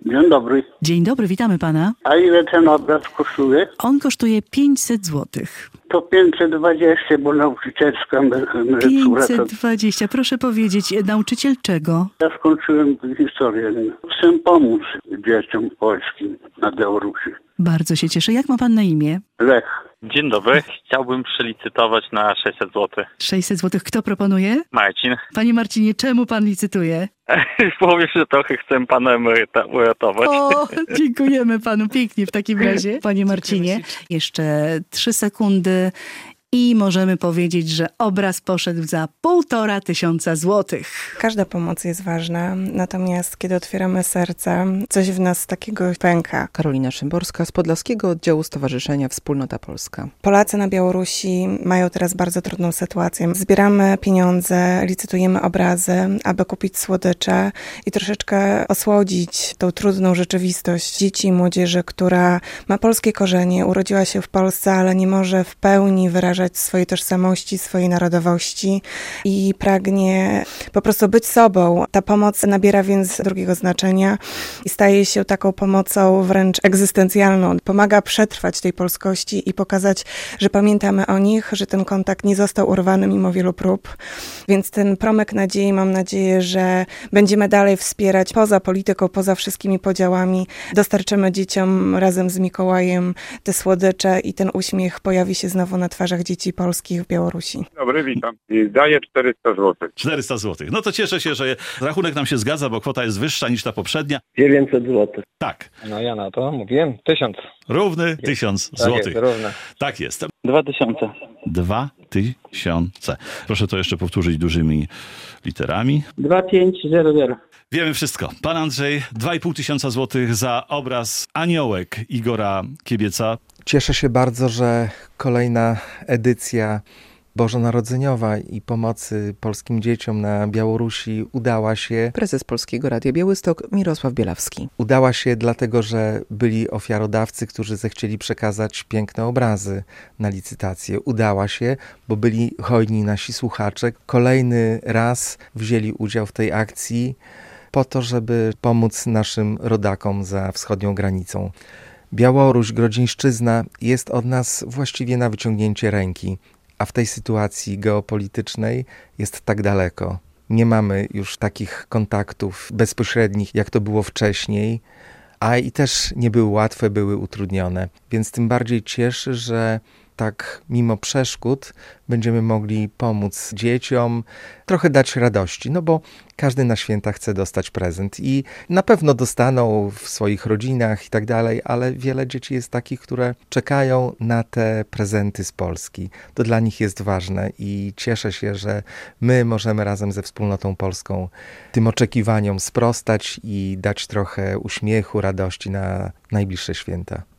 Dzień dobry. Dzień dobry, witamy pana. A ile ten obraz kosztuje? On kosztuje 500 złotych. To 520, bo nauczycielska emerytura. 520, proszę powiedzieć, nauczyciel czego? Ja skończyłem historię. Chcę pomóc dzieciom polskim na Białorusi. Bardzo się cieszę. Jak ma pan na imię? Lech. Dzień dobry. Chciałbym przelicytować na 600 zł. 600 złotych. Kto proponuje? Marcin. Panie Marcinie, czemu pan licytuje? Powiem, że trochę chcę pana emeryta uratować. O, dziękujemy panu pięknie w takim razie, panie Marcinie. Jeszcze 3 sekundy i możemy powiedzieć, że obraz poszedł za 1500 złotych. Każda pomoc jest ważna, natomiast kiedy otwieramy serce, coś w nas takiego pęka. Karolina Szymborska z Podlaskiego Oddziału Stowarzyszenia Wspólnota Polska. Polacy na Białorusi mają teraz bardzo trudną sytuację. Zbieramy pieniądze, licytujemy obrazy, aby kupić słodycze i troszeczkę osłodzić tą trudną rzeczywistość dzieci i młodzieży, która ma polskie korzenie, urodziła się w Polsce, ale nie może w pełni wyrażać swojej tożsamości, swojej narodowości i pragnie po prostu być sobą. Ta pomoc nabiera więc drugiego znaczenia i staje się taką pomocą wręcz egzystencjalną. Pomaga przetrwać tej polskości i pokazać, że pamiętamy o nich, że ten kontakt nie został urwany mimo wielu prób. Więc ten promyk nadziei, mam nadzieję, że będziemy dalej wspierać poza polityką, poza wszystkimi podziałami. Dostarczymy dzieciom razem z Mikołajem te słodycze i ten uśmiech pojawi się znowu na twarzach dzieci polskich w Białorusi. Dobry, witam. Daję 400 zł. 400 zł. No to cieszę się, że rachunek nam się zgadza, bo kwota jest wyższa niż ta poprzednia. 900 zł. Tak. No ja na to mówiłem 1000. Równy 1000 Tak złotych. jest, równe. Tak jest. 2000. 2000. Proszę to jeszcze powtórzyć dużymi literami. 2500. Wiemy wszystko. Pan Andrzej, 2500 złotych za obraz Aniołek Igora Kiebieca. Cieszę się bardzo, że kolejna edycja bożonarodzeniowa i pomocy polskim dzieciom na Białorusi udała się. Prezes Polskiego Radia Białystok Mirosław Bielawski. Udała się dlatego, że byli ofiarodawcy, którzy zechcieli przekazać piękne obrazy na licytację. Udała się, bo byli hojni nasi słuchacze. Kolejny raz wzięli udział w tej akcji po to, żeby pomóc naszym rodakom za wschodnią granicą. Białoruś, Grodzieńszczyzna jest od nas właściwie na wyciągnięcie ręki, a w tej sytuacji geopolitycznej jest tak daleko. Nie mamy już takich kontaktów bezpośrednich, jak to było wcześniej, a i też nie były łatwe, były utrudnione. Więc tym bardziej cieszy, że tak mimo przeszkód będziemy mogli pomóc dzieciom, trochę dać radości, no bo każdy na święta chce dostać prezent i na pewno dostaną w swoich rodzinach i tak dalej, ale wiele dzieci jest takich, które czekają na te prezenty z Polski. To dla nich jest ważne i cieszę się, że my możemy razem ze Wspólnotą Polską tym oczekiwaniom sprostać i dać trochę uśmiechu, radości na najbliższe święta.